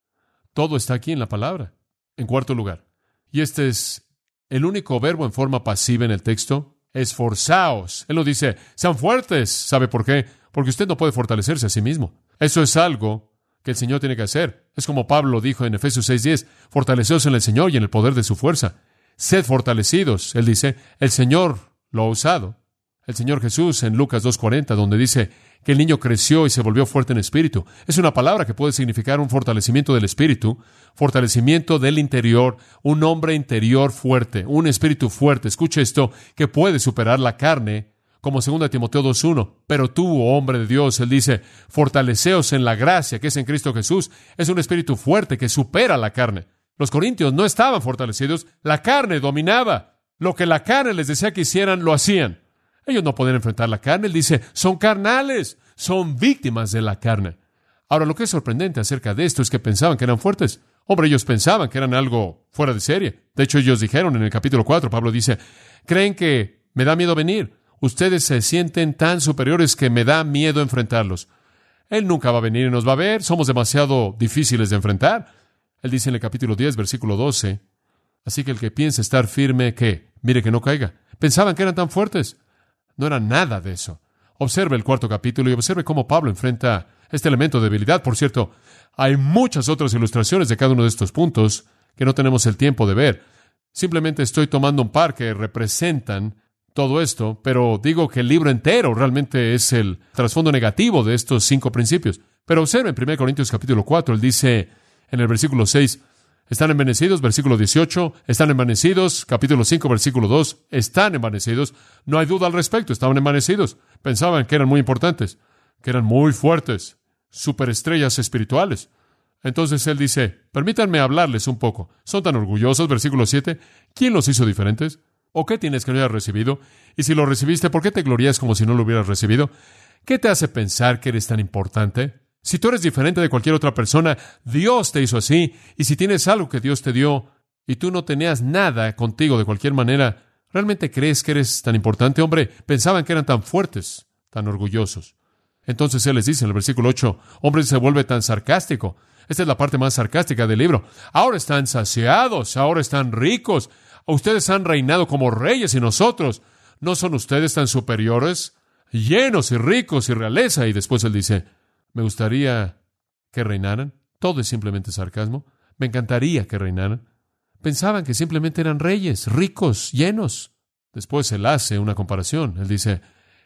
B: Todo está aquí en la palabra. En cuarto lugar, y este es el único verbo en forma pasiva en el texto, esforzaos. Él lo dice, sean fuertes. ¿Sabe por qué? Porque usted no puede fortalecerse a sí mismo. Eso es algo que el Señor tiene que hacer. Es como Pablo dijo en Efesios 6:10, fortaleceos en el Señor y en el poder de su fuerza. Sed fortalecidos. Él dice, el Señor lo ha usado. El Señor Jesús en Lucas 2:40, donde dice que el niño creció y se volvió fuerte en espíritu. Es una palabra que puede significar un fortalecimiento del espíritu, fortalecimiento del interior, un hombre interior fuerte, un espíritu fuerte. Escuche esto, que puede superar la carne, como 2 Timoteo 2:1. Pero tú, oh hombre de Dios, él dice, fortaleceos en la gracia que es en Cristo Jesús. Es un espíritu fuerte que supera la carne. Los corintios no estaban fortalecidos, la carne dominaba. Lo que la carne les decía que hicieran, lo hacían. Ellos no pueden enfrentar la carne. Él dice, son carnales, son víctimas de la carne. Ahora, lo que es sorprendente acerca de esto es que pensaban que eran fuertes. Hombre, ellos pensaban que eran algo fuera de serie. De hecho, ellos dijeron en el capítulo 4, Pablo dice, creen que me da miedo venir. Ustedes se sienten tan superiores que me da miedo enfrentarlos. Él nunca va a venir y nos va a ver. Somos demasiado difíciles de enfrentar. Él dice en el capítulo 10, versículo 12, así que el que piense estar firme, ¿qué? Mire que no caiga. Pensaban que eran tan fuertes. No era nada de eso. Observe el cuarto capítulo y observe cómo Pablo enfrenta este elemento de debilidad. Por cierto, hay muchas otras ilustraciones de cada uno de estos puntos que no tenemos el tiempo de ver. Simplemente estoy tomando un par que representan todo esto, pero digo que el libro entero realmente es el trasfondo negativo de estos 5 principios. Pero observe en 1 Corintios capítulo 4, él dice en el versículo 6, ¿están envanecidos? Versículo 18, ¿están envanecidos? Capítulo 5, versículo 2, ¿están envanecidos? No hay duda al respecto, estaban envanecidos. Pensaban que eran muy importantes, que eran muy fuertes, superestrellas espirituales. Entonces él dice, permítanme hablarles un poco. Son tan orgullosos, versículo 7, ¿quién los hizo diferentes? ¿O qué tienes que no hayas recibido? Y si lo recibiste, ¿por qué te glorías como si no lo hubieras recibido? ¿Qué te hace pensar que eres tan importante? Si tú eres diferente de cualquier otra persona, Dios te hizo así. Y si tienes algo que Dios te dio y tú no tenías nada contigo de cualquier manera, ¿realmente crees que eres tan importante? Hombre, pensaban que eran tan fuertes, tan orgullosos. Entonces Él les dice en el versículo 8, hombre, se vuelve tan sarcástico. Esta es la parte más sarcástica del libro. Ahora están saciados, ahora están ricos. Ustedes han reinado como reyes y nosotros. ¿No son ustedes tan superiores? Llenos y ricos y realeza. Y después Él dice, me gustaría que reinaran. Todo es simplemente sarcasmo. Me encantaría que reinaran. Pensaban que simplemente eran reyes, ricos, llenos. Después Él hace una comparación. Él dice,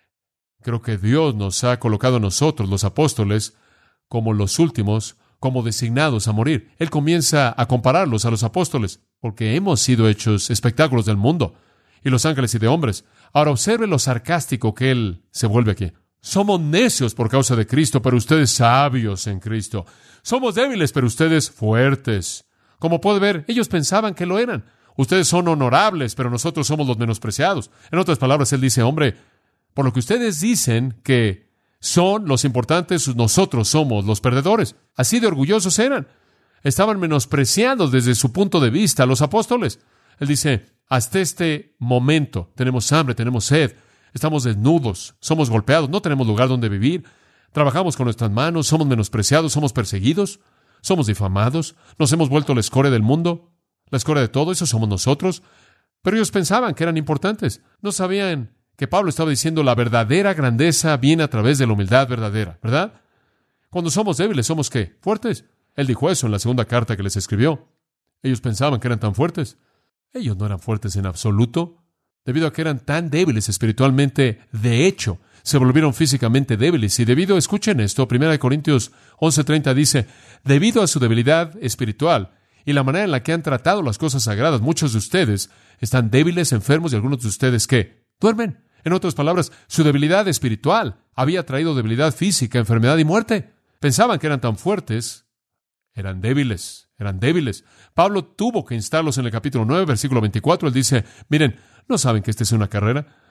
B: creo que Dios nos ha colocado a nosotros, los apóstoles, como los últimos, como designados a morir. Él comienza a compararlos a los apóstoles, porque hemos sido hechos espectáculos del mundo, y los ángeles y de hombres. Ahora observe lo sarcástico que Él se vuelve aquí. Somos necios por causa de Cristo, pero ustedes sabios en Cristo. Somos débiles, pero ustedes fuertes. Como puede ver, ellos pensaban que lo eran. Ustedes son honorables, pero nosotros somos los menospreciados. En otras palabras, Él dice, hombre, por lo que ustedes dicen que son los importantes, nosotros somos los perdedores. Así de orgullosos eran. Estaban menospreciando desde su punto de vista a los apóstoles. Él dice, hasta este momento tenemos hambre, tenemos sed, estamos desnudos, somos golpeados, no tenemos lugar donde vivir, trabajamos con nuestras manos, somos menospreciados, somos perseguidos, somos difamados, nos hemos vuelto la escoria del mundo, la escoria de todo eso somos nosotros. Pero ellos pensaban que eran importantes. No sabían que Pablo estaba diciendo la verdadera grandeza viene a través de la humildad verdadera, ¿verdad? Cuando somos débiles, ¿somos qué? Fuertes. Él dijo eso en la segunda carta que les escribió. Ellos pensaban que eran tan fuertes. Ellos no eran fuertes en absoluto, debido a que eran tan débiles espiritualmente. De hecho, se volvieron físicamente débiles. Y debido, escuchen esto, 1 Corintios 11:30 dice, debido a su debilidad espiritual y la manera en la que han tratado las cosas sagradas, muchos de ustedes están débiles, enfermos, y algunos de ustedes, ¿qué? Duermen. En otras palabras, su debilidad espiritual había traído debilidad física, enfermedad y muerte. Pensaban que eran tan fuertes, eran débiles, eran débiles. Pablo tuvo que instarlos en el capítulo 9, versículo 24. Él dice, miren, ¿no saben que esta es una carrera?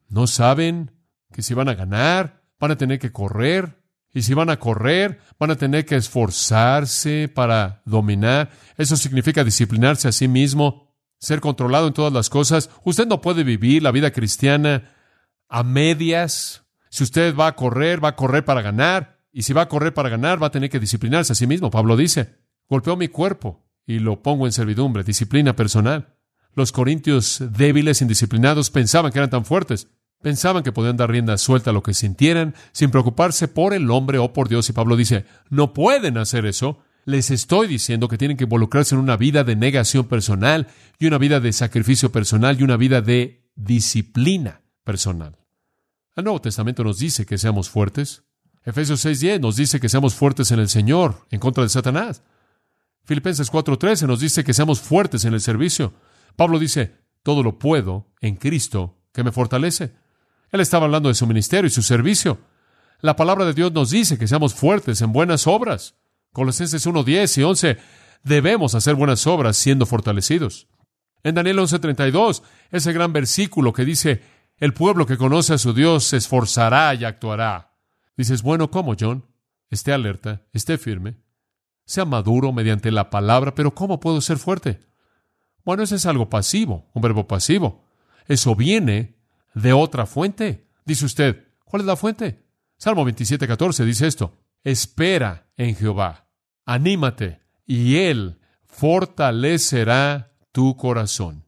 B: ¿No saben que si van a ganar, van a tener que correr? Y si van a correr, van a tener que esforzarse para dominar. Eso significa disciplinarse a sí mismo, ser controlado en todas las cosas. Usted no puede vivir la vida cristiana a medias. Si usted va a correr para ganar. Y si va a correr para ganar, va a tener que disciplinarse a sí mismo. Pablo dice, golpeo mi cuerpo y lo pongo en servidumbre, disciplina personal. Los corintios débiles, indisciplinados, pensaban que eran tan fuertes. Pensaban que podían dar rienda suelta a lo que sintieran sin preocuparse por el hombre o por Dios. Y Pablo dice, no pueden hacer eso. Les estoy diciendo que tienen que involucrarse en una vida de negación personal y una vida de sacrificio personal y una vida de disciplina personal. El Nuevo Testamento nos dice que seamos fuertes. Efesios 6:10 nos dice que seamos fuertes en el Señor, en contra de Satanás. Filipenses 4:13 nos dice que seamos fuertes en el servicio. Pablo dice, todo lo puedo en Cristo que me fortalece. Él estaba hablando de su ministerio y su servicio. La palabra de Dios nos dice que seamos fuertes en buenas obras. Colosenses 1:10 y 11, debemos hacer buenas obras siendo fortalecidos. En Daniel 11:32, ese gran versículo que dice, el pueblo que conoce a su Dios se esforzará y actuará. Dices, bueno, ¿cómo, John? Esté alerta, esté firme, sea maduro mediante la palabra, pero ¿cómo puedo ser fuerte? Bueno, eso es algo pasivo, un verbo pasivo. Eso viene de otra fuente. Dice usted, ¿cuál es la fuente? Salmo 27:14 dice esto, espera en Jehová, anímate, y Él fortalecerá tu corazón.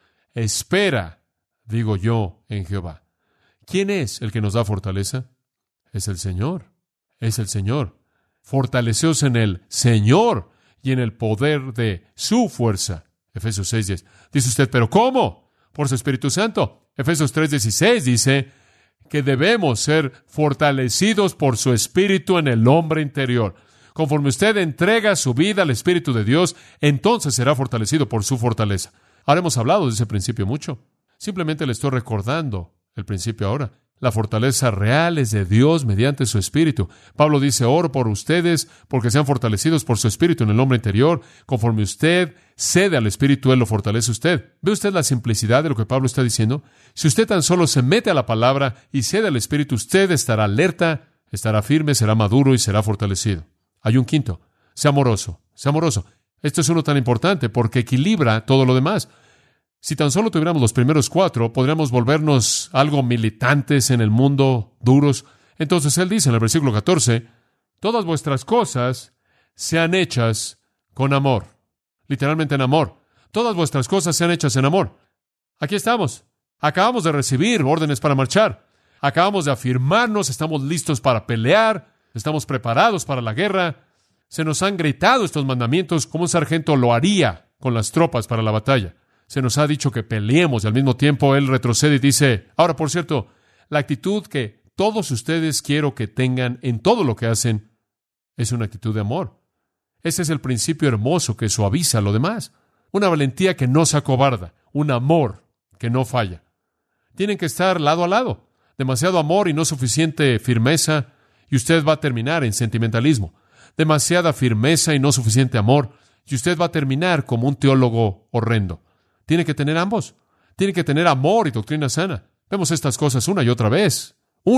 B: Espera, digo yo, en Jehová. ¿Quién es el que nos da fortaleza? Es el Señor. Es el Señor. Fortaleceos en el Señor y en el poder de su fuerza. Efesios 6:10. Dice usted, ¿pero cómo? Por su Espíritu Santo. Efesios 3:16 dice que debemos ser fortalecidos por su Espíritu en el hombre interior. Conforme usted entrega su vida al Espíritu de Dios, entonces será fortalecido por su fortaleza. Ahora hemos hablado de ese principio mucho. Simplemente le estoy recordando el principio ahora. La fortaleza real es de Dios mediante su Espíritu. Pablo dice, oro por ustedes porque sean fortalecidos por su Espíritu en el hombre interior. Conforme usted cede al Espíritu, Él lo fortalece a usted. ¿Ve usted la simplicidad de lo que Pablo está diciendo? Si usted tan solo se mete a la palabra y cede al Espíritu, usted estará alerta, estará firme, será maduro y será fortalecido. Hay un quinto. Sea amoroso. Sea amoroso. Esto es uno tan importante porque equilibra todo lo demás. Si tan solo tuviéramos los primeros 4, podríamos volvernos algo militantes en el mundo, duros. Entonces él dice en el versículo 14, todas vuestras cosas sean hechas con amor. Literalmente en amor. Todas vuestras cosas sean hechas en amor. Aquí estamos. Acabamos de recibir órdenes para marchar. Acabamos de afirmarnos, estamos listos para pelear, estamos preparados para la guerra. Se nos han gritado estos mandamientos como un sargento lo haría con las tropas para la batalla. Se nos ha dicho que peleemos y al mismo tiempo Él retrocede y dice, ahora, por cierto, la actitud que todos ustedes quiero que tengan en todo lo que hacen es una actitud de amor. Ese es el principio hermoso que suaviza lo demás. Una valentía que no se acobarda, un amor que no falla. Tienen que estar lado a lado. Demasiado amor y no suficiente firmeza y usted va a terminar en sentimentalismo. Demasiada firmeza y no suficiente amor y usted va a terminar como un teólogo horrendo. Tiene que tener ambos. Tiene que tener amor y doctrina sana. Vemos estas cosas una y otra vez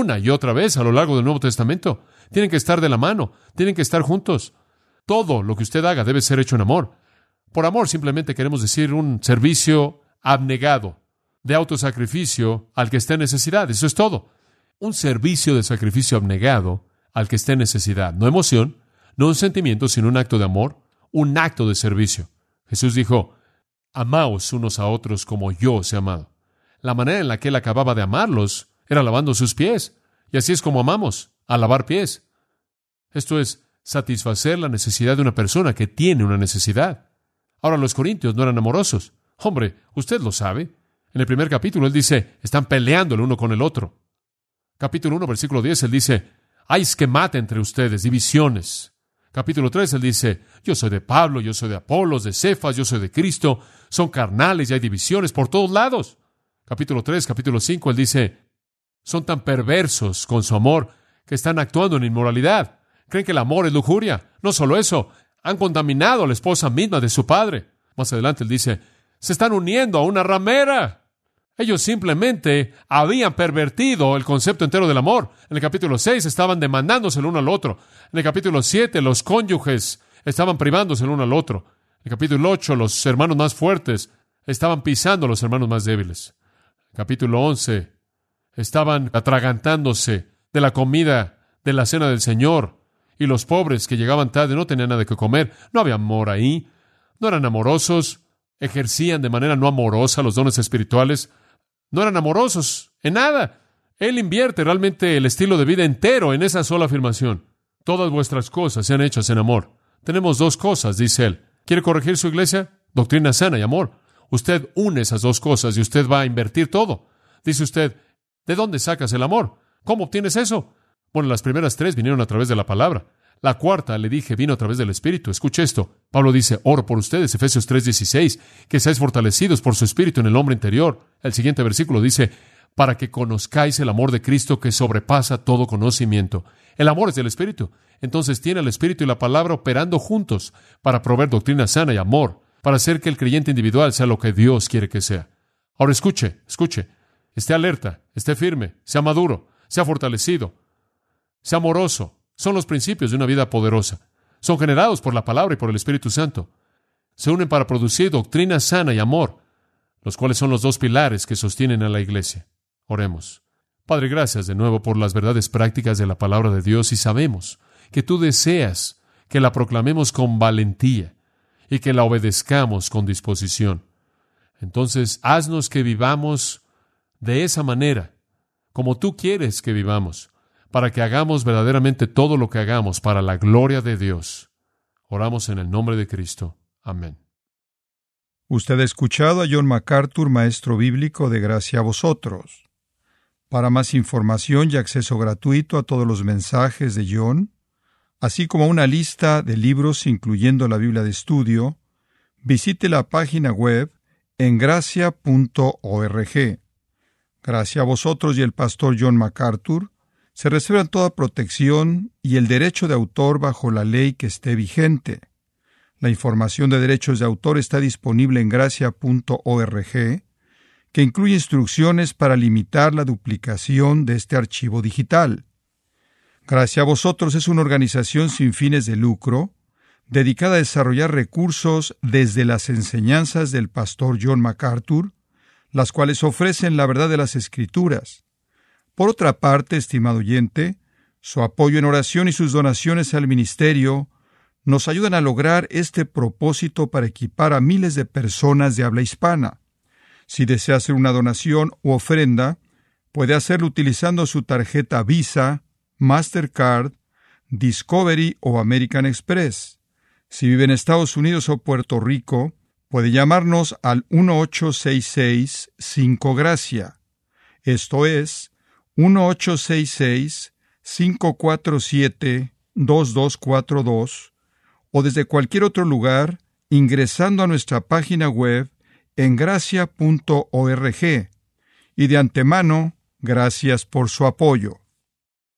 B: a lo largo del Nuevo Testamento. Tienen que estar de la mano, tienen que estar juntos. Todo lo que usted haga debe ser hecho en amor. Por amor simplemente queremos decir un servicio abnegado, de autosacrificio al que esté en necesidad. Eso es todo. Un servicio de sacrificio abnegado al que esté en necesidad. No emoción, no un sentimiento, sino un acto de amor, un acto de servicio. Jesús dijo, amaos unos a otros como yo os he amado. La manera en la que Él acababa de amarlos era lavando sus pies. Y así es como amamos, a lavar pies. Esto es satisfacer la necesidad de una persona que tiene una necesidad. Ahora, los corintios no eran amorosos. Hombre, usted lo sabe. En el primer capítulo Él dice, están peleando el uno con el otro. Capítulo 1, versículo 10, Él dice, hay esquemata entre ustedes, divisiones. Capítulo 3, Él dice, yo soy de Pablo, yo soy de Apolos, de Cefas, yo soy de Cristo. Son carnales y hay divisiones por todos lados. Capítulo 3, capítulo 5, Él dice, son tan perversos con su amor que están actuando en inmoralidad. Creen que el amor es lujuria. No solo eso, han contaminado a la esposa misma de su padre. Más adelante Él dice, se están uniendo a una ramera. Ellos simplemente habían pervertido el concepto entero del amor. En el capítulo 6 estaban demandándose el uno al otro. En el capítulo 7 los cónyuges estaban privándose el uno al otro. En el capítulo 8 los hermanos más fuertes estaban pisando a los hermanos más débiles. En el capítulo 11 estaban atragantándose de la comida de la cena del Señor. Y los pobres que llegaban tarde no tenían nada que comer. No había amor ahí. No eran amorosos. Ejercían de manera no amorosa los dones espirituales. No eran amorosos en nada. Él invierte realmente el estilo de vida entero en esa sola afirmación. Todas vuestras cosas sean hechas en amor. Tenemos dos cosas, dice él. ¿Quiere corregir su iglesia? Doctrina sana y amor. Usted une esas dos cosas y usted va a invertir todo. Dice usted, ¿de dónde sacas el amor? ¿Cómo obtienes eso? Bueno, las primeras tres vinieron a través de la palabra. La cuarta, le dije, vino a través del Espíritu. Escuche esto. Pablo dice, oro por ustedes, Efesios 3:16, que seáis fortalecidos por su Espíritu en el hombre interior. El siguiente versículo dice, para que conozcáis el amor de Cristo que sobrepasa todo conocimiento. El amor es del Espíritu. Entonces tiene el Espíritu y la palabra operando juntos para proveer doctrina sana y amor, para hacer que el creyente individual sea lo que Dios quiere que sea. Ahora escuche. Esté alerta, esté firme, sea maduro, sea fortalecido, sea amoroso. Son los principios de una vida poderosa. Son generados por la palabra y por el Espíritu Santo. Se unen para producir doctrina sana y amor, los cuales son los dos pilares que sostienen a la iglesia. Oremos. Padre, gracias de nuevo por las verdades prácticas de la palabra de Dios y sabemos que tú deseas que la proclamemos con valentía y que la obedezcamos con disposición. Entonces, haznos que vivamos de esa manera, como tú quieres que vivamos, para que hagamos verdaderamente todo lo que hagamos para la gloria de Dios. Oramos en el nombre de Cristo. Amén.
A: Usted ha escuchado a John MacArthur, maestro bíblico de Gracia a Vosotros. Para más información y acceso gratuito a todos los mensajes de John, así como una lista de libros incluyendo la Biblia de estudio, visite la página web en gracia.org. Gracia a Vosotros y el pastor John MacArthur se reservan toda protección y el derecho de autor bajo la ley que esté vigente. La información de derechos de autor está disponible en gracia.org, que incluye instrucciones para limitar la duplicación de este archivo digital. Gracia a Vosotros es una organización sin fines de lucro, dedicada a desarrollar recursos desde las enseñanzas del pastor John MacArthur, las cuales ofrecen la verdad de las Escrituras. Por otra parte, estimado oyente, su apoyo en oración y sus donaciones al ministerio nos ayudan a lograr este propósito para equipar a miles de personas de habla hispana. Si desea hacer una donación u ofrenda, puede hacerlo utilizando su tarjeta Visa, Mastercard, Discovery o American Express. Si vive en Estados Unidos o Puerto Rico, puede llamarnos al 1-866-5-GRACIA. Esto es 1-866-547-2242 o desde cualquier otro lugar ingresando a nuestra página web en gracia.org. Y de antemano, gracias por su apoyo.